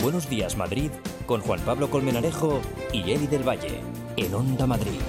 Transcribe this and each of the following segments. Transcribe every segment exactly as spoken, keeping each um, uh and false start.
Buenos Días Madrid con Juan Pablo Colmenarejo y Eli del Valle en Onda Madrid.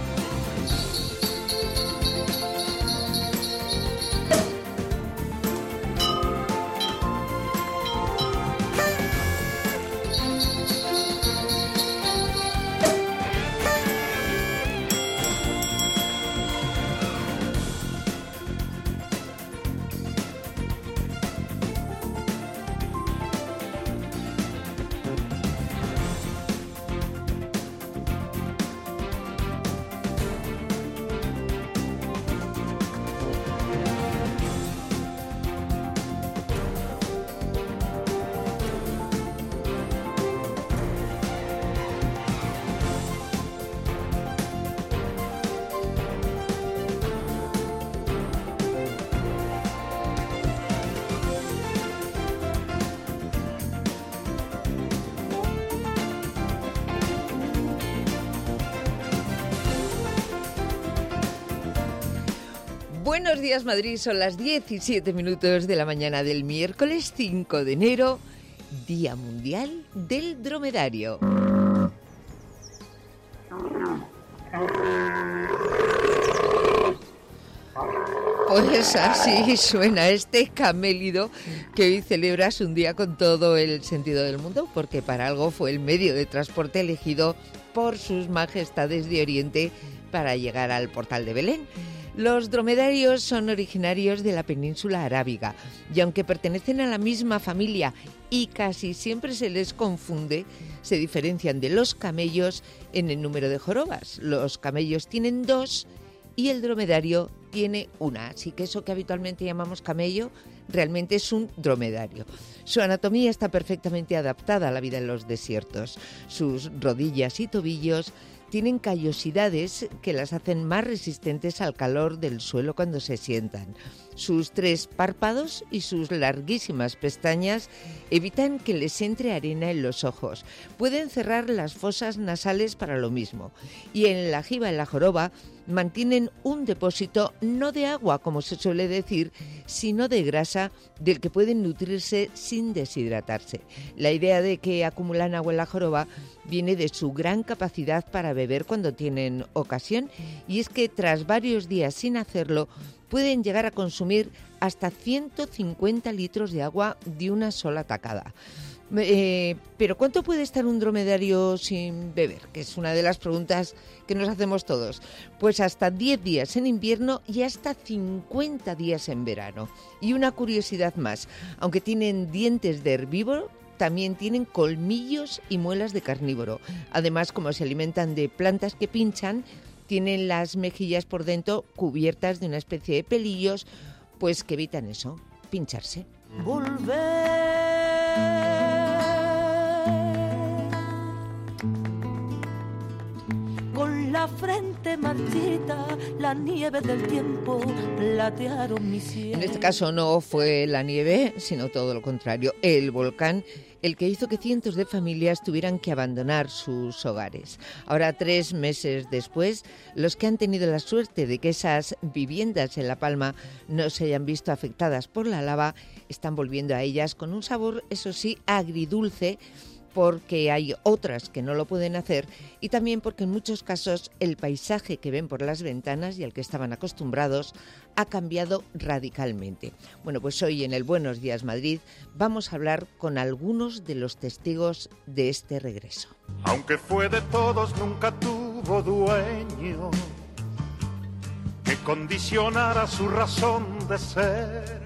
Buenos días Madrid, son las diecisiete minutos de la mañana del miércoles cinco de enero, Día Mundial del Dromedario. Pues así suena este camélido que hoy celebras un día con todo el sentido del mundo, porque para algo fue el medio de transporte elegido por sus majestades de Oriente para llegar al portal de Belén. Los dromedarios son originarios de la península arábiga y aunque pertenecen a la misma familia y casi siempre se les confunde, se diferencian de los camellos en el número de jorobas. Los camellos tienen dos y el dromedario tiene una, así que eso que habitualmente llamamos camello realmente es un dromedario. Su anatomía está perfectamente adaptada a la vida en los desiertos. Sus rodillas y tobillos tienen callosidades que las hacen más resistentes al calor del suelo cuando se sientan. Sus tres párpados y sus larguísimas pestañas evitan que les entre arena en los ojos. Pueden cerrar las fosas nasales para lo mismo. Y en la jiba, en la joroba, mantienen un depósito no de agua, como se suele decir, sino de grasa del que pueden nutrirse sin deshidratarse. La idea de que acumulan agua en la joroba viene de su gran capacidad para beber cuando tienen ocasión, y es que tras varios días sin hacerlo, pueden llegar a consumir hasta ciento cincuenta litros de agua de una sola tacada. Eh, pero ¿cuánto puede estar un dromedario sin beber? Que es una de las preguntas que nos hacemos todos. Pues hasta diez días en invierno y hasta cincuenta días en verano. Y una curiosidad más, aunque tienen dientes de herbívoro, también tienen colmillos y muelas de carnívoro. Además, como se alimentan de plantas que pinchan, tienen las mejillas por dentro cubiertas de una especie de pelillos, pues que evitan eso, pincharse. Volver con la frente marchita, la nieve del tiempo platearon mi cielo. En este caso no fue la nieve, sino todo lo contrario, el volcán, el que hizo que cientos de familias tuvieran que abandonar sus hogares. Ahora, tres meses después, los que han tenido la suerte de que esas viviendas en La Palma no se hayan visto afectadas por la lava, están volviendo a ellas con un sabor, eso sí, agridulce, porque hay otras que no lo pueden hacer y también porque en muchos casos el paisaje que ven por las ventanas y al que estaban acostumbrados ha cambiado radicalmente. Bueno, pues hoy en el Buenos Días Madrid vamos a hablar con algunos de los testigos de este regreso. Aunque fue de todos, nunca tuvo dueño que condicionara su razón de ser.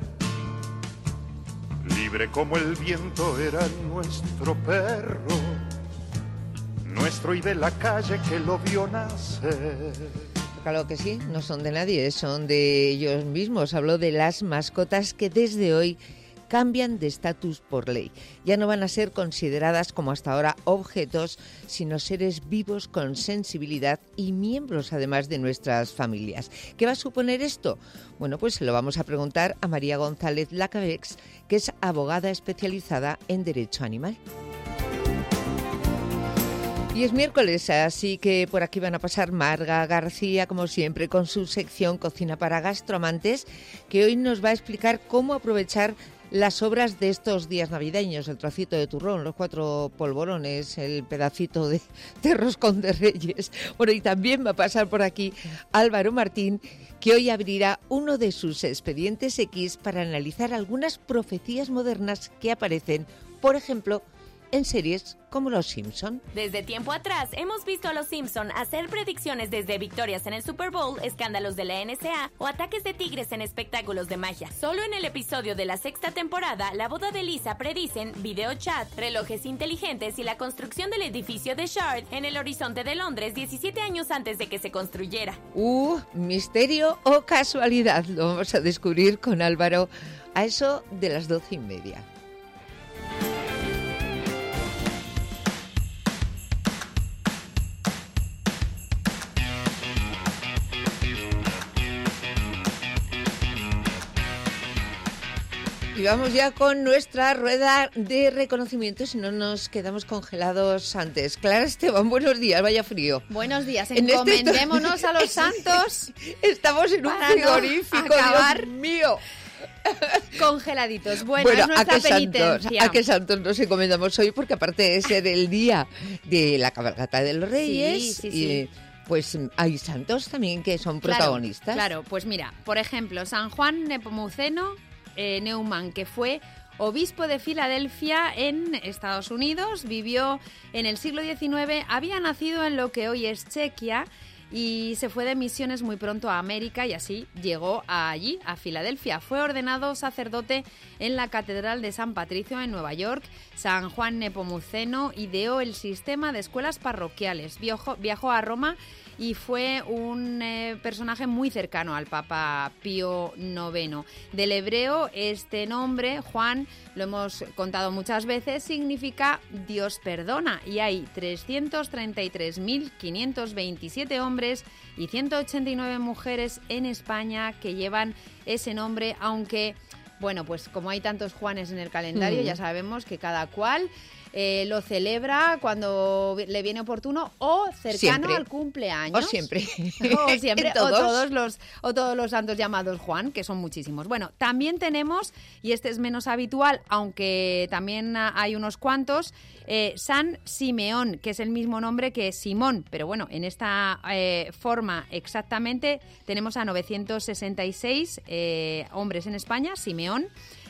Libre como el viento era nuestro perro, nuestro y de la calle que lo vio nacer. Claro que sí, no son de nadie, son de ellos mismos. Hablo de las mascotas que desde hoy cambian de estatus por ley. Ya no van a ser consideradas como hasta ahora objetos, sino seres vivos con sensibilidad y miembros además de nuestras familias. ¿Qué va a suponer esto? Bueno, pues se lo vamos a preguntar a María González Lacabex, que es abogada especializada en Derecho Animal. Y es miércoles, así que por aquí van a pasar Marga García, como siempre, con su sección Cocina para Gastroamantes, que hoy nos va a explicar cómo aprovechar las obras de estos días navideños, el trocito de turrón, los cuatro polvorones, el pedacito de, de roscón de Reyes. Bueno, y también va a pasar por aquí Álvaro Martín, que hoy abrirá uno de sus expedientes X para analizar algunas profecías modernas que aparecen, por ejemplo, en series como Los Simpson. Desde tiempo atrás hemos visto a Los Simpson hacer predicciones desde victorias en el Super Bowl, escándalos de la N S A o ataques de tigres en espectáculos de magia. Solo en el episodio de la sexta temporada, la boda de Lisa, predicen video chat, relojes inteligentes y la construcción del edificio de Shard en el horizonte de Londres diecisiete años antes de que se construyera. Uh, misterio o casualidad, lo vamos a descubrir con Álvaro a eso de las doce y media. Y vamos ya con nuestra rueda de reconocimiento, si no nos quedamos congelados antes. Clara Esteban, buenos días, vaya frío. Buenos días, En encomendémonos este... a los santos. Estamos en un frigorífico, no acabar Dios mío. Congeladitos. Bueno, bueno, es nuestra ¿a qué penitencia. Santos, ¿a qué santos nos encomendamos hoy? Porque aparte de ser el día de la cabalgata de los Reyes, Sí, sí, y, sí. pues hay santos también que son Claro, protagonistas. Claro, pues mira, por ejemplo, San Juan Nepomuceno eh, Neumann, que fue obispo de Filadelfia en Estados Unidos, vivió en el siglo diecinueve, había nacido en lo que hoy es Chequia y se fue de misiones muy pronto a América y así llegó a allí, a Filadelfia. Fue ordenado sacerdote en la Catedral de San Patricio en Nueva York. San Juan Nepomuceno ideó el sistema de escuelas parroquiales, viajó, viajó a Roma y fue un eh, personaje muy cercano al Papa Pío noveno. Del hebreo, este nombre, Juan, lo hemos contado muchas veces, significa Dios perdona, y hay trescientos treinta y tres mil quinientos veintisiete hombres y ciento ochenta y nueve mujeres en España que llevan ese nombre, aunque, bueno, pues como hay tantos Juanes en el calendario, mm. ya sabemos que cada cual Eh, lo celebra cuando le viene oportuno o cercano siempre. al cumpleaños. O siempre. O siempre. ¿Todos? O todos los o todos los santos llamados Juan, que son muchísimos. Bueno, también tenemos, y este es menos habitual, aunque también hay unos cuantos, eh, San Simeón, que es el mismo nombre que Simón, pero bueno, en esta eh, forma exactamente tenemos a novecientos sesenta y seis eh, hombres en España, Simeón.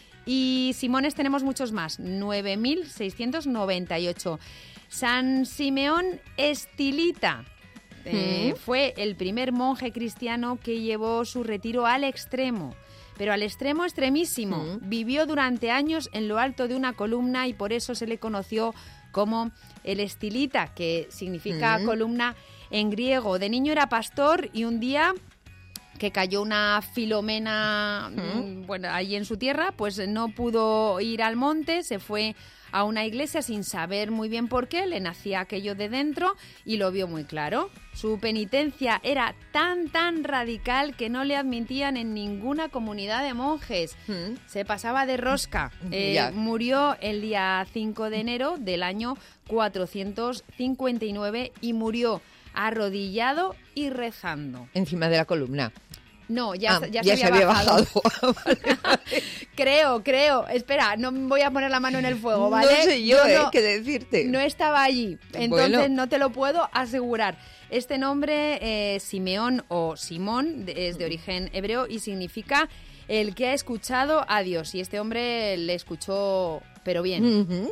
Y Simones tenemos muchos más, nueve mil seiscientos noventa y ocho. San Simeón Estilita eh, ¿Mm? fue el primer monje cristiano que llevó su retiro al extremo, pero al extremo extremísimo. ¿Mm? Vivió durante años en lo alto de una columna y por eso se le conoció como el Estilita, que significa ¿Mm? columna en griego. De niño era pastor y un día que cayó una Filomena ¿Mm? bueno, allí en su tierra, pues no pudo ir al monte, se fue a una iglesia sin saber muy bien por qué, le nacía aquello de dentro y lo vio muy claro. Su penitencia era tan, tan radical que no le admitían en ninguna comunidad de monjes. ¿Mm? Se pasaba de rosca. Eh, murió el día cinco de enero del año cuatrocientos cincuenta y nueve y murió arrodillado y rezando. Encima de la columna. No, ya, ah, ya, ya se había, se había bajado. bajado. vale, vale. creo, creo. Espera, no voy a poner la mano en el fuego, ¿vale? No sé yo, yo ¿eh? No, ¿Qué decirte? No estaba allí, entonces bueno. no te lo puedo asegurar. Este nombre, eh, Simeón o Simón, es de origen hebreo y significa el que ha escuchado a Dios. Y este hombre le escuchó, pero bien. Uh-huh.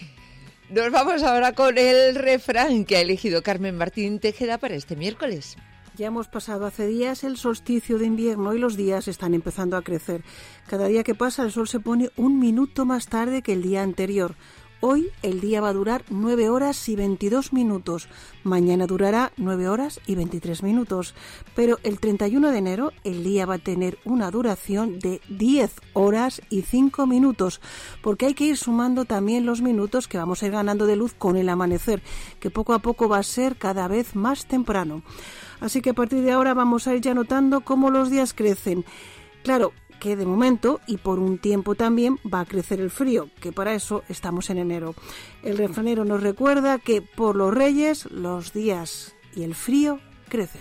Nos vamos ahora con el refrán que ha elegido Carmen Martín Tejeda para este miércoles. Ya hemos pasado hace días el solsticio de invierno y los días están empezando a crecer. Cada día que pasa el sol se pone un minuto más tarde que el día anterior. Hoy el día va a durar nueve horas y veintidós minutos. Mañana durará nueve horas y veintitrés minutos. Pero el treinta y uno de enero el día va a tener una duración de diez horas y cinco minutos. Porque hay que ir sumando también los minutos que vamos a ir ganando de luz con el amanecer, que poco a poco va a ser cada vez más temprano. Así que a partir de ahora vamos a ir ya notando cómo los días crecen. Claro, que de momento y por un tiempo también va a crecer el frío, que para eso estamos en enero. El refranero nos recuerda que por los Reyes los días y el frío crecen.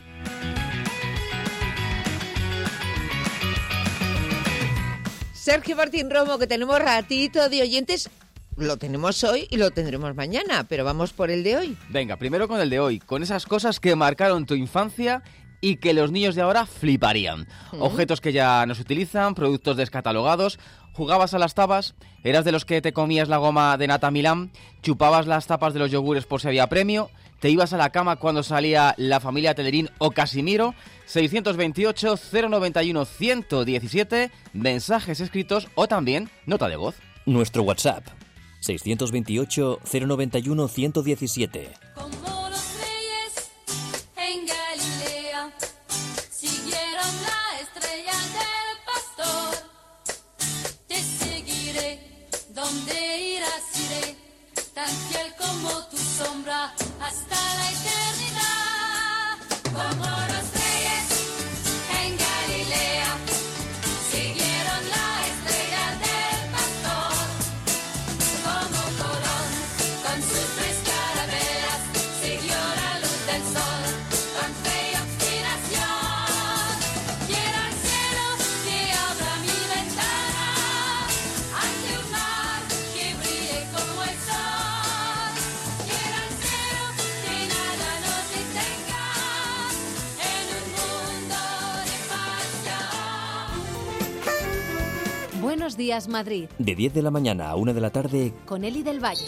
Sergio Martín Romo, que tenemos ratito de oyentes. Lo tenemos hoy y lo tendremos mañana, pero vamos por el de hoy. Venga, primero con el de hoy, con esas cosas que marcaron tu infancia y que los niños de ahora fliparían. ¿Mm? Objetos que ya no se utilizan, productos descatalogados. ¿Jugabas a las tapas? ¿Eras de los que te comías la goma de nata Milán? ¿Chupabas las tapas de los yogures por si había premio? ¿Te ibas a la cama cuando salía La Familia Telerín o Casimiro? seiscientos veintiocho, cero noventa y uno, ciento diecisiete, mensajes escritos o también nota de voz. Nuestro WhatsApp, seiscientos veintiocho, cero noventa y uno, ciento diecisiete. Como los reyes en Galilea siguieron la estrella del pastor. Te seguiré, donde irás iré, tan fiel como tu sombra hasta la eternidad. Como los reyes en Galilea siguieron la estrella del pastor. Como Colón con sus tres carabelas siguió la luz del sol con fe y obstinación. Quiero al cielo que abra mi ventana ante un mar que brille como el sol. Quiero al cielo que nada nos detenga en un mundo de pasión. Buenos días, Madrid, De diez de la mañana a una de la tarde, con Eli del Valle.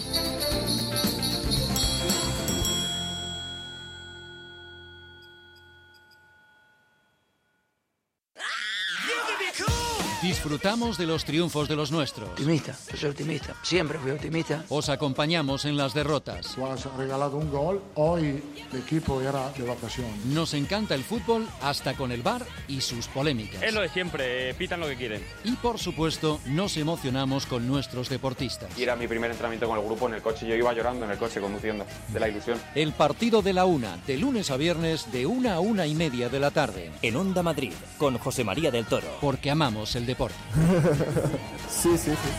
Disfrutamos de los triunfos de los nuestros. Optimista, soy optimista. Siempre fui optimista. Os acompañamos en las derrotas. Tú has regalado un gol, hoy el equipo era de vacaciones. Nos encanta el fútbol hasta con el V A R y sus polémicas. Es lo de siempre, pitan lo que quieren. Y por supuesto, nos emocionamos con nuestros deportistas. Y era mi primer entrenamiento con el grupo en el coche. Yo iba llorando en el coche conduciendo, de la ilusión. El partido de la una, de lunes a viernes, de una a una y media de la tarde. en Onda Madrid, con José María del Toro. Porque amamos el deporte. Sí, sí, sí.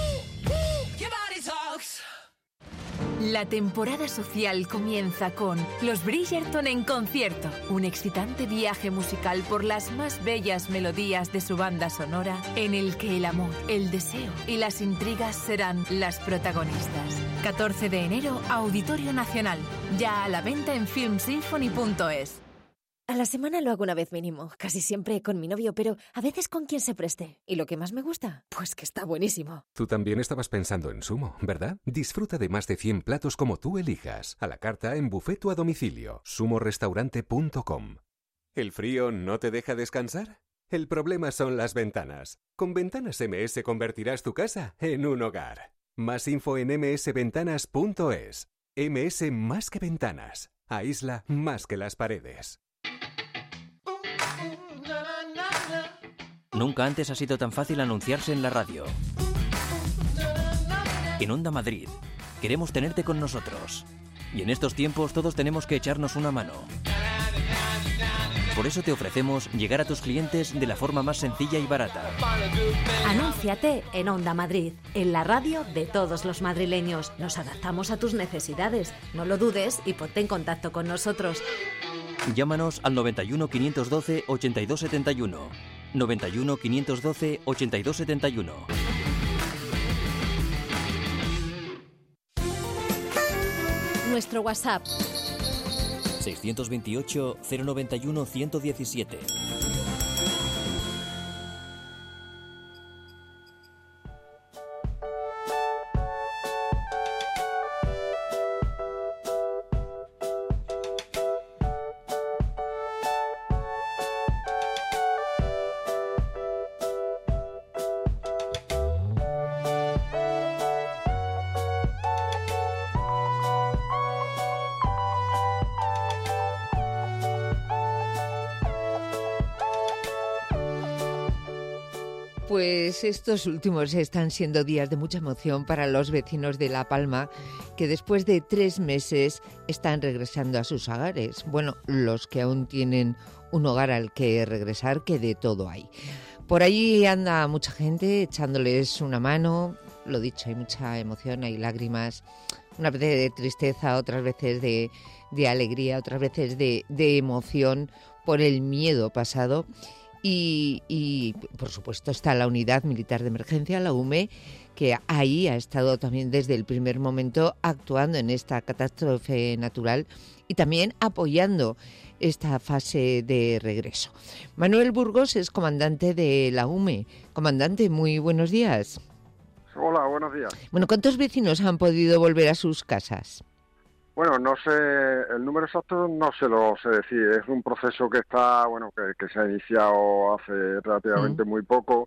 La temporada social comienza con Los Bridgerton en concierto, un excitante viaje musical por las más bellas melodías de su banda sonora, en el que el amor, el deseo y las intrigas serán las protagonistas. catorce de enero, Auditorio Nacional, ya a la venta en film symphony punto es. A la semana lo hago una vez mínimo, casi siempre con mi novio, pero a veces con quien se preste. ¿Y lo que más me gusta? Pues que está buenísimo. Tú también estabas pensando en Sumo, ¿verdad? Disfruta de más de cien platos como tú elijas, a la carta en buffet o a domicilio. sumo restaurante punto com. ¿El frío no te deja descansar? El problema son las ventanas. Con Ventanas M S convertirás tu casa en un hogar. Más info en eme ese ventanas punto es. M S más que ventanas. Aísla más que las paredes. Nunca antes ha sido tan fácil anunciarse en la radio. En Onda Madrid, queremos tenerte con nosotros. Y en estos tiempos todos tenemos que echarnos una mano. Por eso te ofrecemos llegar a tus clientes de la forma más sencilla y barata. Anúnciate en Onda Madrid, en la radio de todos los madrileños. Nos adaptamos a tus necesidades. No lo dudes y ponte en contacto con nosotros. Llámanos al noventa y uno, quinientos doce, ochenta y dos setenta y uno. noventa y uno, quinientos doce, ochenta y dos setenta y uno. Nuestro WhatsApp. seiscientos veintiocho, cero noventa y uno, ciento diecisiete. Pues estos últimos están siendo días de mucha emoción para los vecinos de La Palma, que después de tres meses están regresando a sus hogares. Bueno, los que aún tienen un hogar al que regresar, que de todo hay. Por ahí anda mucha gente echándoles una mano. Lo dicho, hay mucha emoción, hay lágrimas, unas veces de tristeza, otras veces de, de alegría, otras veces de, de emoción por el miedo pasado. y, y, por supuesto, está la Unidad Militar de Emergencia, la U M E, que ahí ha estado también desde el primer momento actuando en esta catástrofe natural y también apoyando esta fase de regreso. Manuel Burgos es comandante de la U M E. Comandante, muy buenos días. Hola, buenos días. Bueno, ¿cuántos vecinos han podido volver a sus casas? Bueno, no sé, el número exacto no se lo sé decir. Es un proceso que está, bueno, que, que se ha iniciado hace relativamente mm. muy poco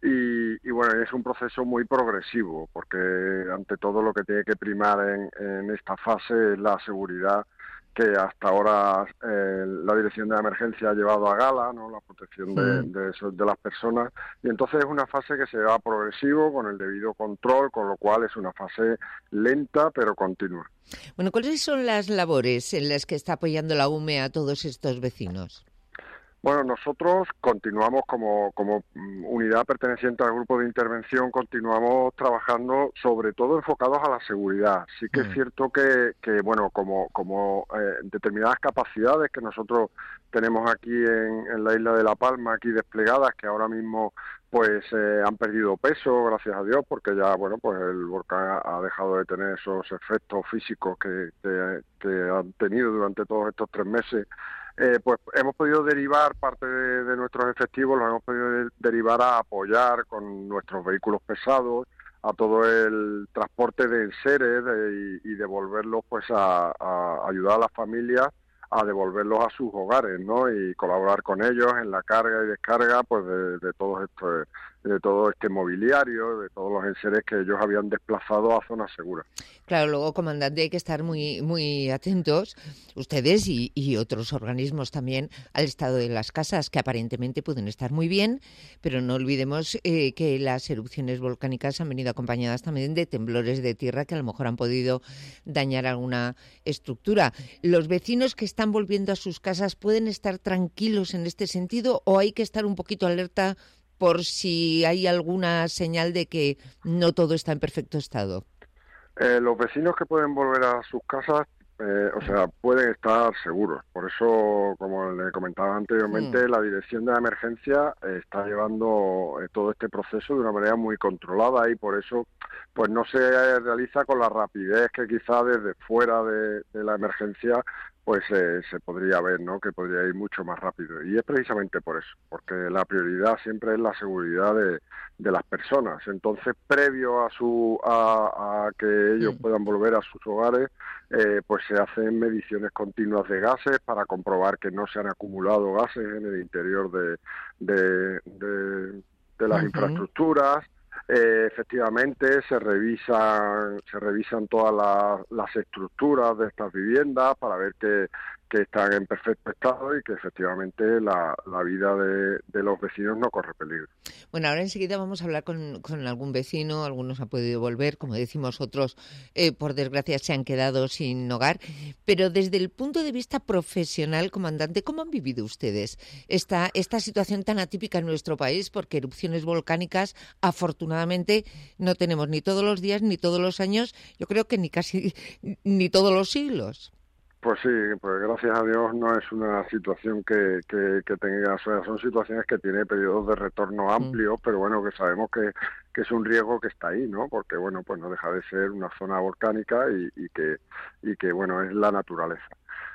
y, y bueno, es un proceso muy progresivo porque ante todo lo que tiene que primar en, en esta fase es la seguridad que hasta ahora eh, la Dirección de la Emergencia ha llevado a gala, ¿no? La protección de, de, de las personas, y entonces es una fase que se va progresivo con el debido control, con lo cual es una fase lenta pero continua. Bueno, ¿cuáles son las labores en las que está apoyando la U M E a todos estos vecinos? Bueno, nosotros continuamos como, como unidad perteneciente al grupo de intervención, continuamos trabajando sobre todo enfocados a la seguridad. Sí que mm. es cierto que, que bueno, como, como eh, determinadas capacidades que nosotros tenemos aquí en, en la isla de La Palma, aquí desplegadas, que ahora mismo pues eh, han perdido peso, gracias a Dios, porque ya, bueno, pues el volcán ha dejado de tener esos efectos físicos que, que, que han tenido durante todos estos tres meses. Eh, pues hemos podido derivar parte de, de nuestros efectivos, los hemos podido de, derivar a apoyar con nuestros vehículos pesados a todo el transporte de enseres de, y, y devolverlos pues a, a ayudar a las familias a devolverlos a sus hogares, ¿no? Y colaborar con ellos en la carga y descarga pues de, de todo esto, de todo este mobiliario, de todos los enseres que ellos habían desplazado a zonas seguras. Claro, luego, comandante, hay que estar muy muy atentos, ustedes y, y otros organismos también, al estado de las casas, que aparentemente pueden estar muy bien, pero no olvidemos eh, que las erupciones volcánicas han venido acompañadas también de temblores de tierra que a lo mejor han podido dañar alguna estructura. ¿Los vecinos que están volviendo a sus casas pueden estar tranquilos en este sentido o hay que estar un poquito alerta por si hay alguna señal de que no todo está en perfecto estado? Eh, los vecinos que pueden volver a sus casas, eh, o sea, pueden estar seguros. Por eso, como le comentaba anteriormente, mm. la Dirección de la Emergencia eh, está llevando eh, todo este proceso de una manera muy controlada y por eso pues no se realiza con la rapidez que quizá desde fuera de, de la emergencia pues eh, se podría ver, ¿no? Que podría ir mucho más rápido. Y es precisamente por eso, porque la prioridad siempre es la seguridad de, de las personas. Entonces, previo a su a, a que ellos sí. puedan volver a sus hogares, eh, pues se hacen mediciones continuas de gases para comprobar que no se han acumulado gases en el interior de, de, de, de las uh-huh. infraestructuras. Eh, efectivamente se revisan se revisan todas las, las estructuras de estas viviendas para ver que, que están en perfecto estado y que efectivamente la, la vida de, de los vecinos no corre peligro. Bueno, ahora enseguida vamos a hablar con, con algún vecino, algunos han podido volver, como decimos, otros eh, por desgracia se han quedado sin hogar, pero desde el punto de vista profesional, comandante, ¿cómo han vivido ustedes esta, esta situación tan atípica en nuestro país? Porque erupciones volcánicas, afortunadamente, no tenemos ni todos los días, ni todos los años, yo creo que ni casi ni todos los siglos. Pues sí, pues gracias a Dios no es una situación que, que, que tenga, o sea, son situaciones que tiene periodos de retorno amplios, mm. pero bueno, que sabemos que, que es un riesgo que está ahí, ¿no? Porque bueno, pues no deja de ser una zona volcánica y, y que y que bueno, es la naturaleza.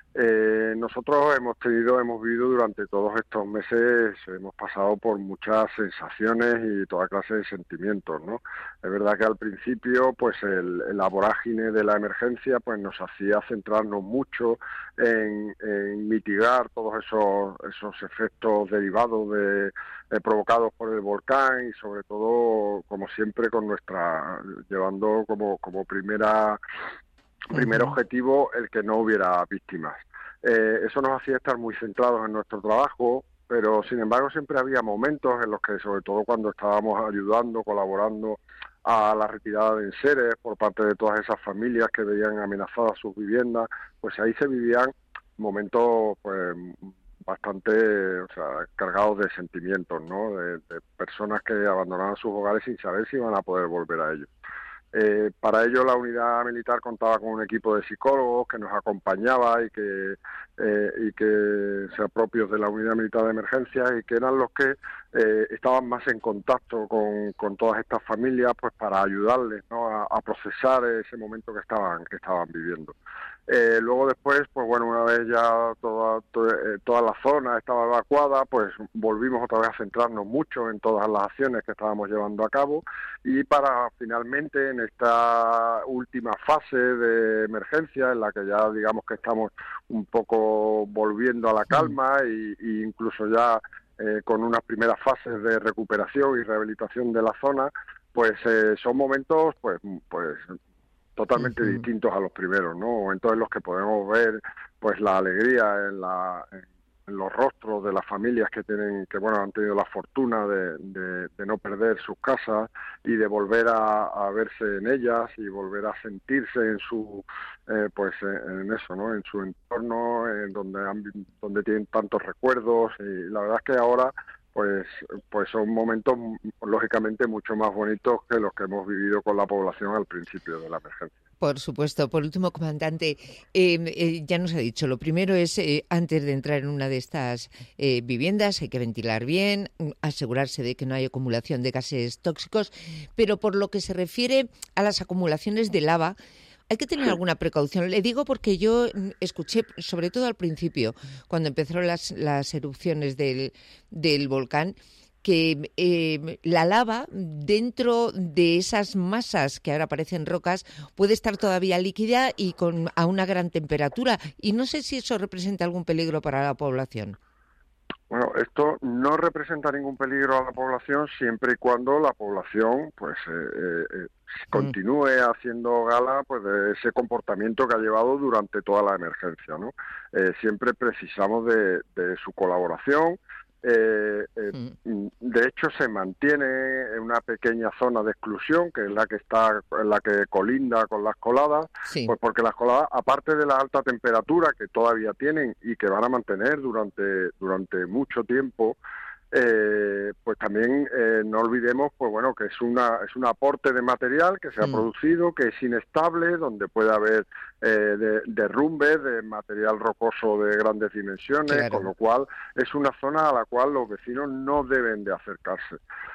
Eh, nosotros hemos tenido, hemos vivido durante todos estos meses, hemos pasado por muchas sensaciones y toda clase de sentimientos, ¿no? Es verdad que al principio, pues el, la vorágine de la emergencia, pues nos hacía centrarnos mucho en, en mitigar todos esos esos efectos derivados de eh, provocados por el volcán y sobre todo, como siempre, con nuestra llevando como como primera primer uh-huh. objetivo el que no hubiera víctimas. Eh, eso nos hacía estar muy centrados en nuestro trabajo, pero sin embargo siempre había momentos en los que, sobre todo cuando estábamos ayudando, colaborando a la retirada de enseres por parte de todas esas familias que veían amenazadas sus viviendas, pues ahí se vivían momentos pues bastante, o sea, cargados de sentimientos, ¿no? De, de personas que abandonaban sus hogares sin saber si iban a poder volver a ellos. Eh, para ello la unidad militar contaba con un equipo de psicólogos que nos acompañaba y que eh, y que sean propios de la unidad militar de emergencia y que eran los que eh, estaban más en contacto con, con todas estas familias, pues para ayudarles, ¿no?, a, a procesar ese momento que estaban que estaban viviendo. Eh, luego después, pues bueno, una vez ya toda, toda, eh, toda la zona estaba evacuada, pues volvimos otra vez a centrarnos mucho en todas las acciones que estábamos llevando a cabo y para finalmente en esta última fase de emergencia en la que ya digamos que estamos un poco volviendo a la calma y, y incluso ya eh, con unas primeras fases de recuperación y rehabilitación de la zona, pues eh, son momentos pues pues totalmente uh-huh. distintos a los primeros, ¿no? Momentos en los que podemos ver pues la alegría en, la, en los rostros de las familias que tienen, que bueno, han tenido la fortuna de, de, de no perder sus casas y de volver a, a verse en ellas y volver a sentirse en su eh, pues en eso, ¿no? En su entorno, en donde han, donde tienen tantos recuerdos, y la verdad es que ahora pues pues son momentos lógicamente mucho más bonitos que los que hemos vivido con la población al principio de la emergencia. Por supuesto. Por último, comandante, eh, eh, ya nos ha dicho, lo primero es, eh, antes de entrar en una de estas eh, viviendas, hay que ventilar bien, asegurarse de que no hay acumulación de gases tóxicos, pero por lo que se refiere a las acumulaciones de lava, hay que tener alguna precaución. Le digo porque yo escuché, sobre todo al principio, cuando empezaron las, las erupciones del, del volcán, que eh, la lava dentro de esas masas que ahora parecen rocas puede estar todavía líquida y con a una gran temperatura. Y no sé si eso representa algún peligro para la población. Bueno, esto no representa ningún peligro a la población siempre y cuando la población pues eh, eh, continúe haciendo gala pues de ese comportamiento que ha llevado durante toda la emergencia, ¿no? Eh, siempre precisamos de, de su colaboración. Eh, eh, mm. De hecho, se mantiene en una pequeña zona de exclusión, que es la que está, la que colinda con las coladas, sí. Pues porque las coladas, aparte de la alta temperatura que todavía tienen y que van a mantener durante durante mucho tiempo, eh, pues también eh, no olvidemos, pues bueno, que es una es un aporte de material que se ha mm. producido, que es inestable, donde puede haber eh, de, derrumbes de material rocoso de grandes dimensiones, claro. Con lo cual es una zona a la cual los vecinos no deben de acercarse.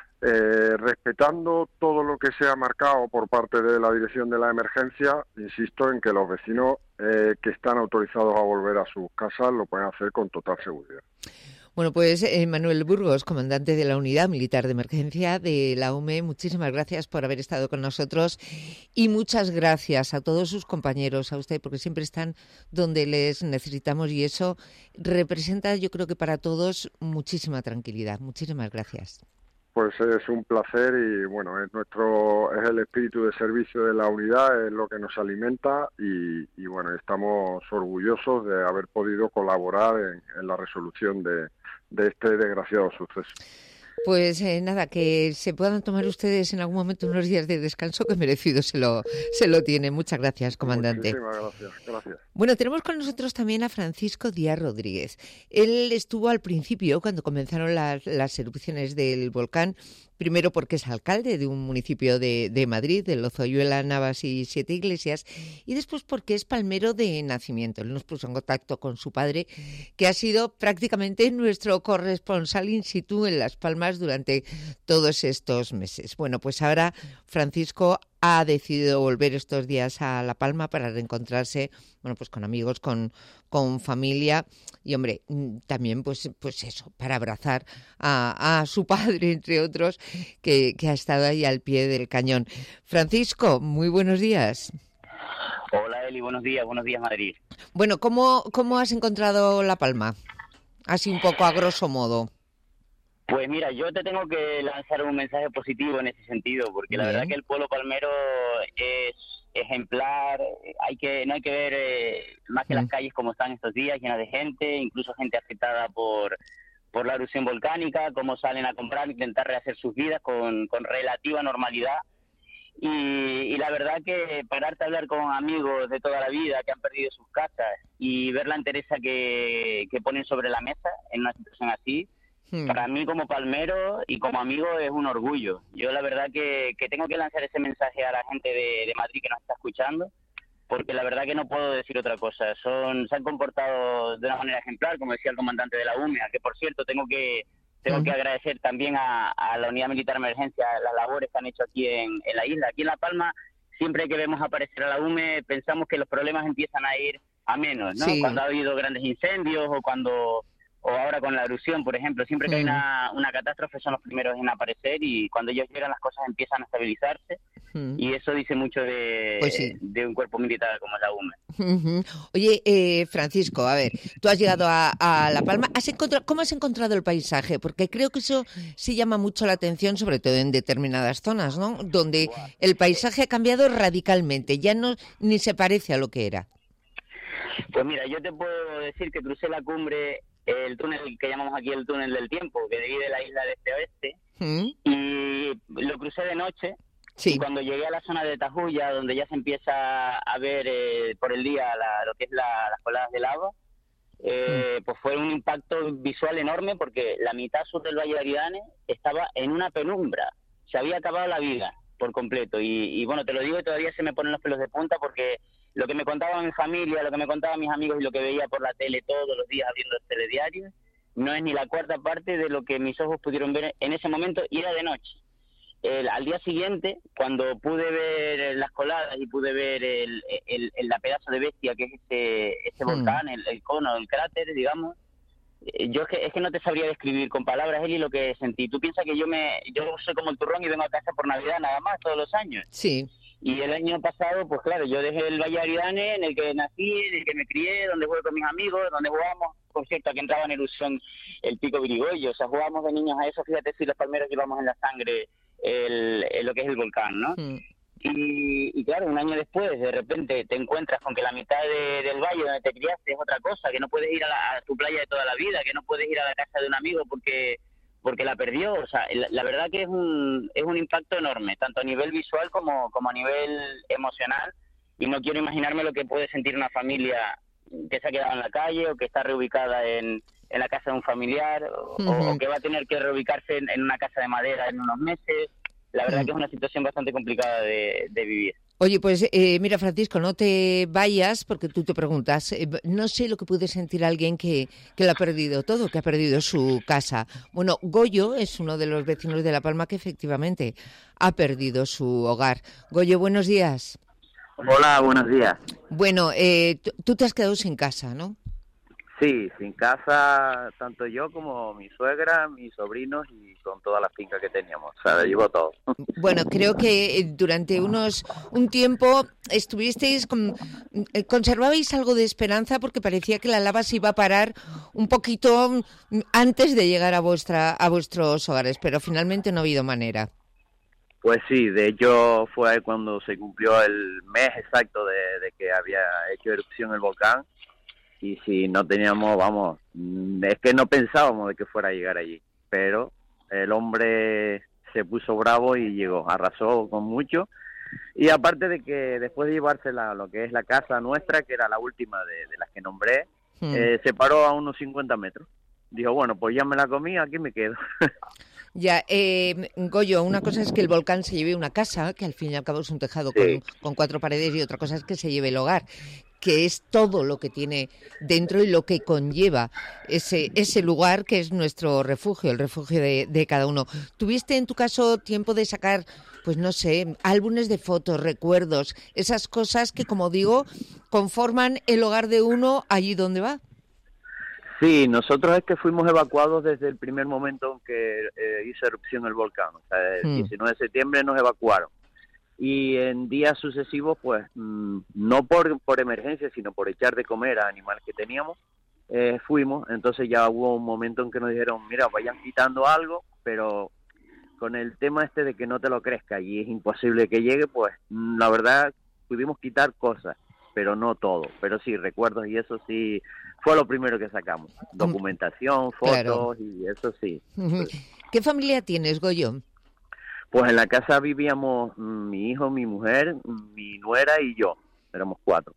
Eh, respetando todo lo que se ha marcado por parte de la dirección de la emergencia, insisto en que los vecinos eh, que están autorizados a volver a sus casas lo pueden hacer con total seguridad. Bueno, pues eh, Manuel Burgos, comandante de la Unidad Militar de Emergencia de la U M E, muchísimas gracias por haber estado con nosotros y muchas gracias a todos sus compañeros, a usted, porque siempre están donde les necesitamos y eso representa, yo creo que para todos, muchísima tranquilidad. Muchísimas gracias. Pues es un placer y bueno, es nuestro es el espíritu de servicio de la unidad, es lo que nos alimenta y, y bueno, estamos orgullosos de haber podido colaborar en, en la resolución de, de este desgraciado suceso. Pues eh, nada, que se puedan tomar ustedes en algún momento unos días de descanso que merecido se lo se lo tiene. Muchas gracias, comandante. Muchísimas gracias, gracias. Bueno, tenemos con nosotros también a Francisco Díaz Rodríguez. Él estuvo al principio, cuando comenzaron las, las erupciones del volcán, primero porque es alcalde de un municipio de, de Madrid, de Lozoyuela, Navas y Siete Iglesias, y después porque es palmero de nacimiento. Él nos puso en contacto con su padre, que ha sido prácticamente nuestro corresponsal in situ en Las Palmas durante todos estos meses. Bueno, pues ahora Francisco ha decidido volver estos días a La Palma para reencontrarse, bueno, pues con amigos, con, con familia y, hombre, también, pues, pues eso, para abrazar a, a su padre, entre otros, que, que ha estado ahí al pie del cañón. Francisco, muy buenos días. Hola, Eli, buenos días, buenos días, Madrid. Bueno, ¿cómo, cómo has encontrado La Palma? Así un poco a grosso modo. Pues mira, yo te tengo que lanzar un mensaje positivo en ese sentido, porque la Bien. verdad que el pueblo palmero es ejemplar. Hay que no hay que ver eh, más que mm. las calles como están estos días, llenas de gente, incluso gente afectada por por la erupción volcánica, cómo salen a comprar, intentar rehacer sus vidas con, con relativa normalidad. Y, y la verdad que pararte a hablar con amigos de toda la vida que han perdido sus casas y ver la entereza que, que ponen sobre la mesa en una situación así, Hmm. Para mí como palmero y como amigo es un orgullo. Yo la verdad que, que tengo que lanzar ese mensaje a la gente de, de Madrid que nos está escuchando, porque la verdad que no puedo decir otra cosa. Son, se han comportado de una manera ejemplar, como decía el comandante de la U M E A, que por cierto tengo que tengo uh-huh. que agradecer también a, a la Unidad Militar de Emergencia las labores que han hecho aquí en, en la isla. Aquí en La Palma, siempre que vemos aparecer a la U M E A, pensamos que los problemas empiezan a ir a menos, ¿no? Sí. Cuando ha habido grandes incendios o cuando... o ahora con la erupción, por ejemplo, siempre que hay una, una catástrofe son los primeros en aparecer y cuando ellos llegan las cosas empiezan a estabilizarse mm. y eso dice mucho de, pues sí. de un cuerpo militar como la U M E A. Uh-huh. Oye, eh, Francisco, a ver, tú has llegado a, a La Palma, ¿has encontrado, ¿cómo has encontrado el paisaje? Porque creo que eso sí llama mucho la atención, sobre todo en determinadas zonas, ¿no? Donde el paisaje ha cambiado radicalmente, ya no ni se parece a lo que era. Pues mira, yo te puedo decir que crucé la cumbre, el túnel que llamamos aquí el túnel del tiempo, que divide la isla de este a oeste, ¿Mm? y lo crucé de noche, sí. y cuando llegué a la zona de Tajuya, donde ya se empieza a ver eh, por el día la, lo que es la, las coladas de lava, eh, ¿Mm? pues fue un impacto visual enorme, porque la mitad sur del Valle de Aridane estaba en una penumbra, se había acabado la vida por completo, y, y bueno, te lo digo y todavía se me ponen los pelos de punta, porque lo que me contaba mi familia, lo que me contaban mis amigos y lo que veía por la tele todos los días viendo el telediario, no es ni la cuarta parte de lo que mis ojos pudieron ver en ese momento, y era de noche. El, al día siguiente, cuando pude ver las coladas y pude ver el, el, el, la pedazo de bestia que es ese, ese hmm. volcán, el, el cono, el cráter, digamos, yo es que, es que no te sabría describir con palabras, Eli, lo que sentí. Tú piensas que yo me yo soy como el turrón y vengo a casa por Navidad nada más, todos los años. Sí. Y el año pasado, pues claro, yo dejé el Valle de Aridane, en el que nací, en el que me crié, donde jugué con mis amigos, donde jugamos, por cierto, aquí entraba en erupción el Pico Virigollo, o sea, jugábamos de niños a eso, fíjate si los palmeros llevamos en la sangre el, el, lo que es el volcán, ¿no? Mm. Y, y claro, un año después, de repente te encuentras con que la mitad de, del valle donde te criaste es otra cosa, que no puedes ir a, la, a tu playa de toda la vida, que no puedes ir a la casa de un amigo porque... porque la perdió. O sea, la, la verdad que es un es un impacto enorme, tanto a nivel visual como, como a nivel emocional, y no quiero imaginarme lo que puede sentir una familia que se ha quedado en la calle o que está reubicada en, en la casa de un familiar, o, uh-huh. o que va a tener que reubicarse en, en una casa de madera en unos meses. La verdad uh-huh. que es una situación bastante complicada de, de vivir. Oye, pues eh, mira, Francisco, no te vayas porque tú te preguntas, eh, no sé lo que puede sentir alguien que, que lo ha perdido todo, que ha perdido su casa. Bueno, Goyo es uno de los vecinos de La Palma que efectivamente ha perdido su hogar. Goyo, buenos días. Hola, buenos días. Bueno, eh, tú te has quedado sin casa, ¿no? Sí, sin casa, tanto yo como mi suegra, mis sobrinos y con toda la finca que teníamos. O sea, llevo todo. Bueno, creo que durante unos un tiempo estuvisteis, con, conservabais algo de esperanza porque parecía que la lava se iba a parar un poquito antes de llegar a vuestra a vuestros hogares, pero finalmente no ha habido manera. Pues sí, de hecho fue cuando se cumplió el mes exacto de, de que había hecho erupción el volcán. Y si no teníamos, vamos, es que no pensábamos de que fuera a llegar allí, pero el hombre se puso bravo y llegó, arrasó con mucho, y aparte de que después de llevársela a lo que es la casa nuestra, que era la última de, de las que nombré, hmm. eh, se paró a unos cincuenta metros. Dijo, bueno, pues ya me la comí, aquí me quedo. Ya, eh, Goyo, una cosa es que el volcán se lleve una casa, que al fin y al cabo es un tejado sí. con, con cuatro paredes, y otra cosa es que se lleve el hogar, que es todo lo que tiene dentro y lo que conlleva ese ese lugar que es nuestro refugio, el refugio de, de cada uno. ¿Tuviste en tu caso tiempo de sacar, pues no sé, álbumes de fotos, recuerdos, esas cosas que, como digo, conforman el hogar de uno allí donde va? Sí, nosotros es que fuimos evacuados desde el primer momento en que eh, hizo erupción el volcán. O sea, el hmm. diecinueve de septiembre nos evacuaron. Y en días sucesivos, pues, mmm, no por, por emergencia, sino por echar de comer a animales que teníamos, eh, fuimos. Entonces ya hubo un momento en que nos dijeron, mira, vayan quitando algo, pero con el tema este de que no te lo crezca y es imposible que llegue, pues, mmm, la verdad, pudimos quitar cosas, pero no todo. Pero sí, recuerdos, y eso sí fue lo primero que sacamos. Documentación, fotos, claro. Y eso sí. ¿Qué familia tienes, Goyo? Pues en la casa vivíamos mi hijo, mi mujer, mi nuera y yo. Éramos cuatro.